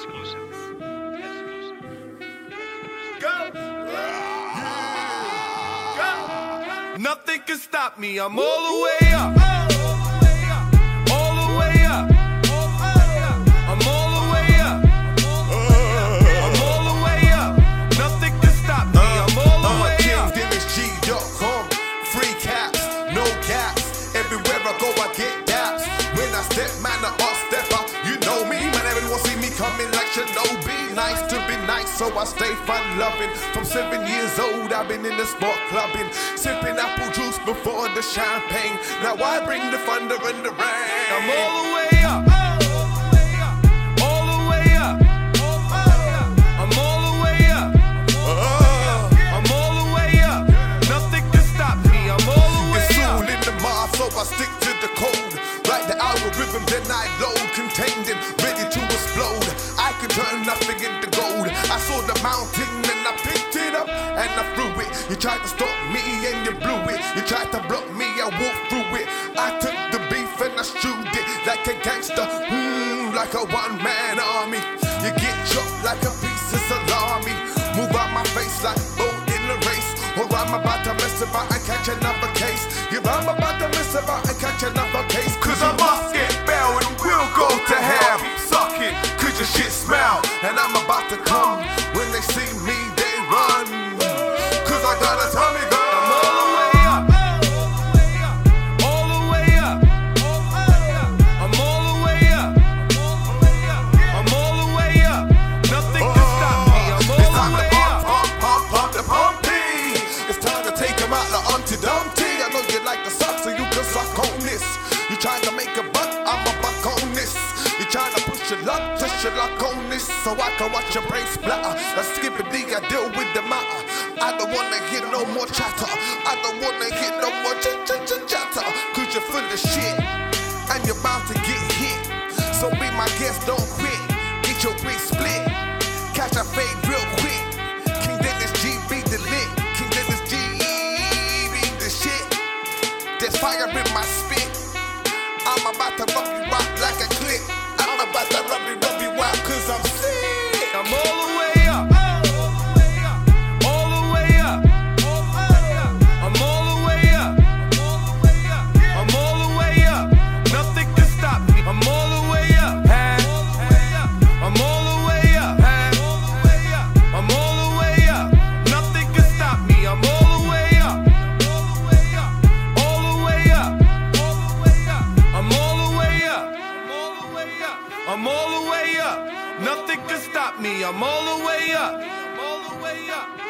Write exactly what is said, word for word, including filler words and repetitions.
Exclusive. Exclusive. Go. Go. Nothing can stop me. I'm all the way up. All the way up. I'm all the way up. I'm all the way up. Nothing can stop me. I'm all the way up. King Dennis G dot com. Free caps, no caps. Everywhere I go, I get daps. When I step, man, I off stepper. You know me, man. Everyone see me coming like Shinobi. Nice to be nice, so I stay fun loving. From seven years old, I've been in the spot clubbing, sipping apple juice before the champagne. Now I bring the thunder and the rain. I'm all the way up. All the way up. I'm all the way up. I'm all the way up. Nothing can stop me. I'm all the way up. It's all in the math, so I stick to the code. Write the algorithm, then I load. Contained and ready to explode. I could turn nothing into gold. I saw the mountain and I picked it up and I threw it. You tried to stop me and you blew it. You tried to block me, I walked through it. I took the beef and I stewed it like a gangster, mm, like a one-man army. You get chopped like a piece of salami. Move out my face like boat in the race, or I'm about to mess about and catch another case. Yeah, I'm about to mess about and catch another case. Cause I must get bailed and we'll go to hell. Suck it, cause your shit smell. And I'm about to come. When they see me, they run. Cause I got a Tommy gun. I'm all the way up. All the way up. I'm all the way up. I'm all the way up. Nothing can stop me. I'm all It's time the to way pump, up. pump, pump, pump the pumpy. It's time to take him out the Humpty Dumpty. I know you like the suck, so you can suck on this. You trying to make a buck, I'm a buck on this. You trying to push your luck, push your luck on this, so I can watch your brain splatter. Let's skip a D, I deal with the matter. I don't wanna hear no more chatter. I don't wanna hear no more ch ch ch chatter. Cause you're full of shit and you're bound to get hit. So be my guest, don't quit. Get your wig split. Catch a fade real quick. King Dennis G beat the lit. King Dennis G beat the shit. There's fire in my spit. I'm about to rub you out like a clip. I'm about to rub you, rub you out cause I'm sick. I'm all the way up. All the way up. I'm all the way up. I'm all the way up. Nothing can stop me. I'm all the way up. I'm all the way up. I'm all the way up. Nothing can stop me. I'm all the way up. All the way up. I'm all the way up. I'm all the way up. Nothing can stop me. I'm all the way up. I'm all the way up.